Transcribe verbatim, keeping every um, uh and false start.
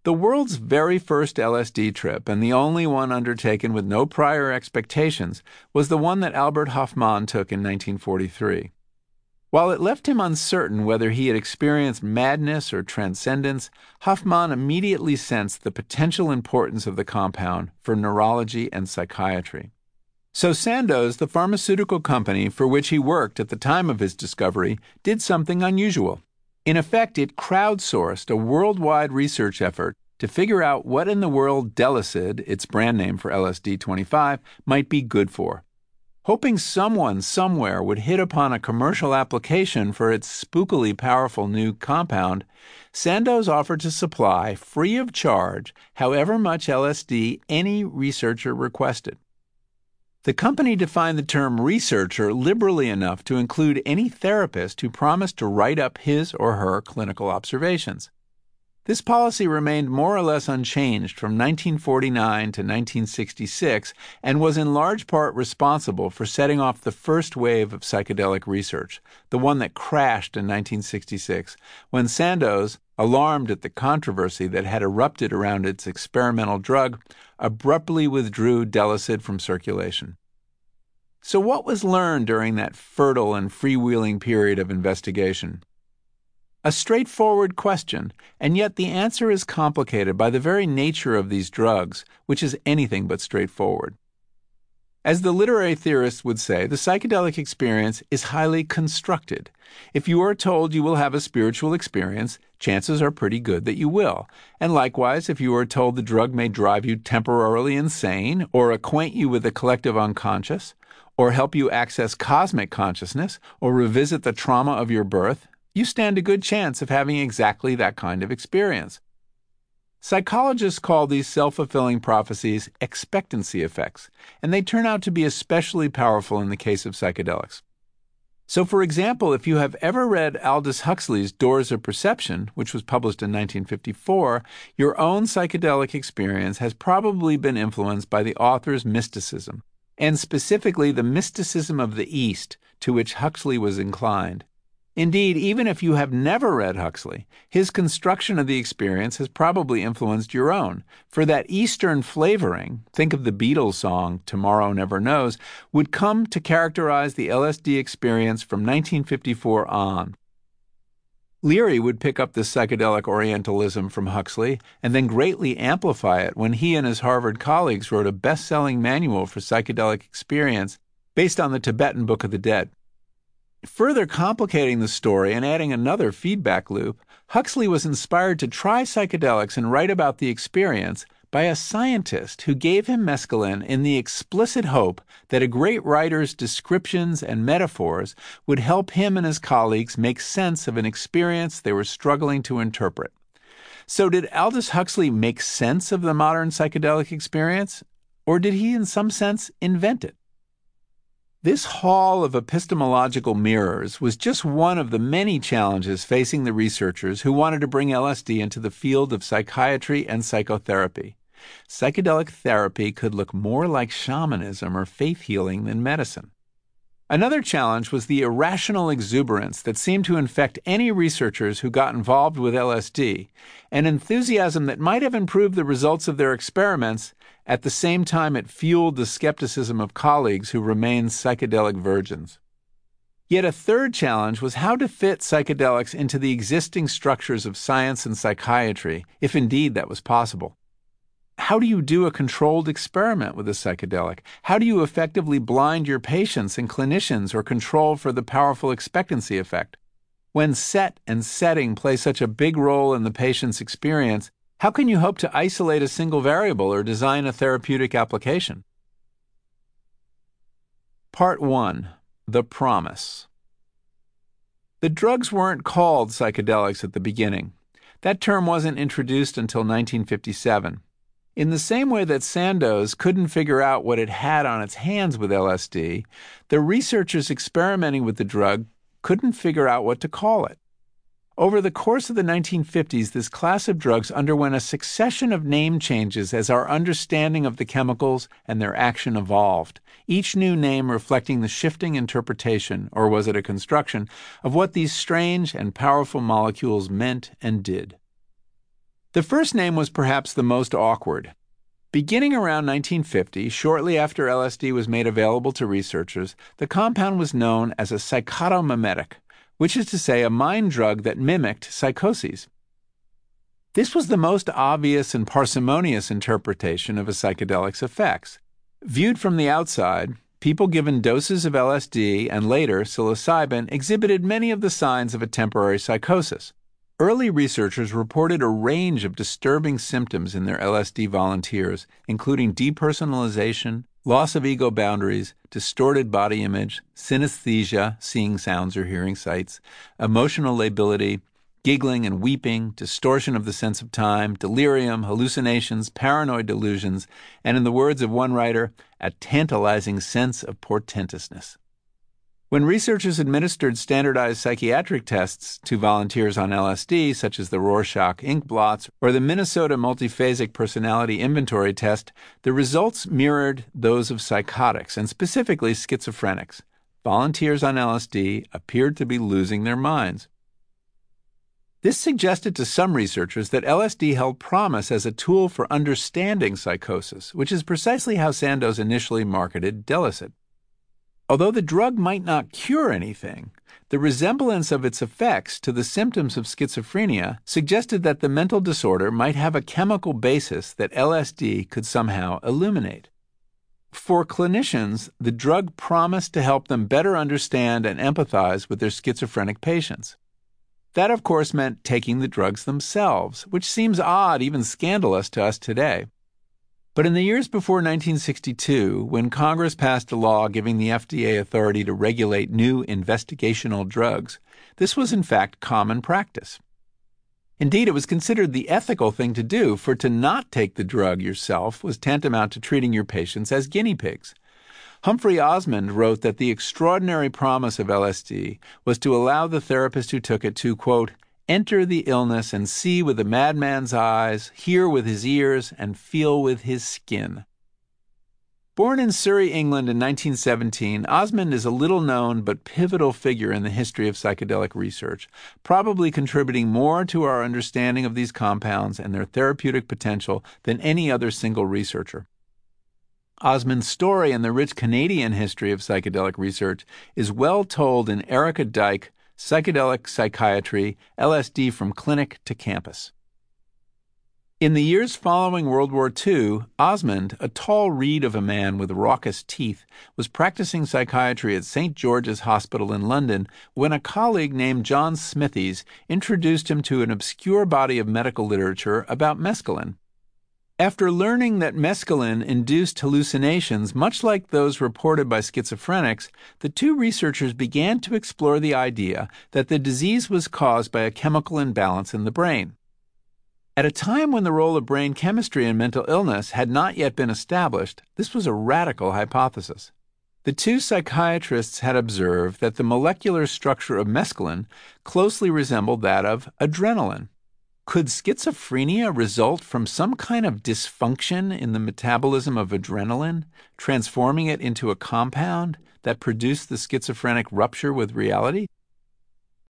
The world's very first L S D trip, and the only one undertaken with no prior expectations, was the one that Albert Hofmann took in nineteen forty-three. While it left him uncertain whether he had experienced madness or transcendence, Hofmann immediately sensed the potential importance of the compound for neurology and psychiatry. So Sandoz, the pharmaceutical company for which he worked at the time of his discovery, did something unusual. In effect, it crowdsourced a worldwide research effort to figure out what in the world Delicid, its brand name for L S D twenty-five, might be good for. Hoping someone somewhere would hit upon a commercial application for its spookily powerful new compound, Sandoz offered to supply, free of charge, however much L S D any researcher requested. The company defined the term researcher liberally enough to include any therapist who promised to write up his or her clinical observations. This policy remained more or less unchanged from nineteen forty-nine to nineteen sixty-six and was in large part responsible for setting off the first wave of psychedelic research, the one that crashed in nineteen sixty-six, when Sandoz, alarmed at the controversy that had erupted around its experimental drug, abruptly withdrew Delicid from circulation. So what was learned during that fertile and freewheeling period of investigation? A straightforward question, and yet the answer is complicated by the very nature of these drugs, which is anything but straightforward. As the literary theorists would say, the psychedelic experience is highly constructed. If you are told you will have a spiritual experience, chances are pretty good that you will. And likewise, if you are told the drug may drive you temporarily insane, or acquaint you with the collective unconscious, or help you access cosmic consciousness, or revisit the trauma of your birth, you stand a good chance of having exactly that kind of experience. Psychologists call these self-fulfilling prophecies expectancy effects, and they turn out to be especially powerful in the case of psychedelics. So, for example, if you have ever read Aldous Huxley's Doors of Perception, which was published in nineteen fifty-four, your own psychedelic experience has probably been influenced by the author's mysticism, and specifically the mysticism of the East, to which Huxley was inclined. Indeed, even if you have never read Huxley, his construction of the experience has probably influenced your own, for that Eastern flavoring, think of the Beatles song Tomorrow Never Knows, would come to characterize the L S D experience from nineteen fifty-four on. Leary would pick up this psychedelic Orientalism from Huxley and then greatly amplify it when he and his Harvard colleagues wrote a best-selling manual for psychedelic experience based on the Tibetan Book of the Dead. Further complicating the story and adding another feedback loop, Huxley was inspired to try psychedelics and write about the experience by a scientist who gave him mescaline in the explicit hope that a great writer's descriptions and metaphors would help him and his colleagues make sense of an experience they were struggling to interpret. So did Aldous Huxley make sense of the modern psychedelic experience, or did he in some sense invent it? This hall of epistemological mirrors was just one of the many challenges facing the researchers who wanted to bring L S D into the field of psychiatry and psychotherapy. Psychedelic therapy could look more like shamanism or faith healing than medicine. Another challenge was the irrational exuberance that seemed to infect any researchers who got involved with L S D, an enthusiasm that might have improved the results of their experiments. At the same time, it fueled the skepticism of colleagues who remained psychedelic virgins. Yet a third challenge was how to fit psychedelics into the existing structures of science and psychiatry, if indeed that was possible. How do you do a controlled experiment with a psychedelic? How do you effectively blind your patients and clinicians or control for the powerful expectancy effect? When set and setting play such a big role in the patient's experience, how can you hope to isolate a single variable or design a therapeutic application? Part one. The Promise. The drugs weren't called psychedelics at the beginning. That term wasn't introduced until nineteen fifty-seven. In the same way that Sandoz couldn't figure out what it had on its hands with L S D, the researchers experimenting with the drug couldn't figure out what to call it. Over the course of the nineteen fifties, this class of drugs underwent a succession of name changes as our understanding of the chemicals and their action evolved, each new name reflecting the shifting interpretation, or was it a construction, of what these strange and powerful molecules meant and did. The first name was perhaps the most awkward. Beginning around nineteen fifty, shortly after L S D was made available to researchers, the compound was known as a psychotomimetic, which is to say a mind drug that mimicked psychoses. This was the most obvious and parsimonious interpretation of a psychedelic's effects. Viewed from the outside, people given doses of L S D and later psilocybin exhibited many of the signs of a temporary psychosis. Early researchers reported a range of disturbing symptoms in their L S D volunteers, including depersonalization, loss of ego boundaries, distorted body image, synesthesia, seeing sounds or hearing sights, emotional lability, giggling and weeping, distortion of the sense of time, delirium, hallucinations, paranoid delusions, and in the words of one writer, a tantalizing sense of portentousness. When researchers administered standardized psychiatric tests to volunteers on L S D, such as the Rorschach ink blots or the Minnesota Multiphasic Personality Inventory Test, the results mirrored those of psychotics, and specifically schizophrenics. Volunteers on L S D appeared to be losing their minds. This suggested to some researchers that L S D held promise as a tool for understanding psychosis, which is precisely how Sandoz initially marketed Delicet. Although the drug might not cure anything, the resemblance of its effects to the symptoms of schizophrenia suggested that the mental disorder might have a chemical basis that L S D could somehow illuminate. For clinicians, the drug promised to help them better understand and empathize with their schizophrenic patients. That, of course, meant taking the drugs themselves, which seems odd, even scandalous to us today. But in the years before nineteen sixty-two, when Congress passed a law giving the F D A authority to regulate new investigational drugs, this was in fact common practice. Indeed, it was considered the ethical thing to do, for to not take the drug yourself was tantamount to treating your patients as guinea pigs. Humphrey Osmond wrote that the extraordinary promise of L S D was to allow the therapist who took it to, quote, enter the illness and see with a madman's eyes, hear with his ears, and feel with his skin. Born in Surrey, England in nineteen seventeen, Osmond is a little-known but pivotal figure in the history of psychedelic research, probably contributing more to our understanding of these compounds and their therapeutic potential than any other single researcher. Osmond's story and the rich Canadian history of psychedelic research is well told in Erica Dyke, Psychedelic Psychiatry, L S D from Clinic to Campus. In the years following World War Two, Osmond, a tall reed of a man with raucous teeth, was practicing psychiatry at Saint George's Hospital in London when a colleague named John Smithies introduced him to an obscure body of medical literature about mescaline. After learning that mescaline induced hallucinations much like those reported by schizophrenics, the two researchers began to explore the idea that the disease was caused by a chemical imbalance in the brain. At a time when the role of brain chemistry in mental illness had not yet been established, this was a radical hypothesis. The two psychiatrists had observed that the molecular structure of mescaline closely resembled that of adrenaline. Could schizophrenia result from some kind of dysfunction in the metabolism of adrenaline, transforming it into a compound that produced the schizophrenic rupture with reality?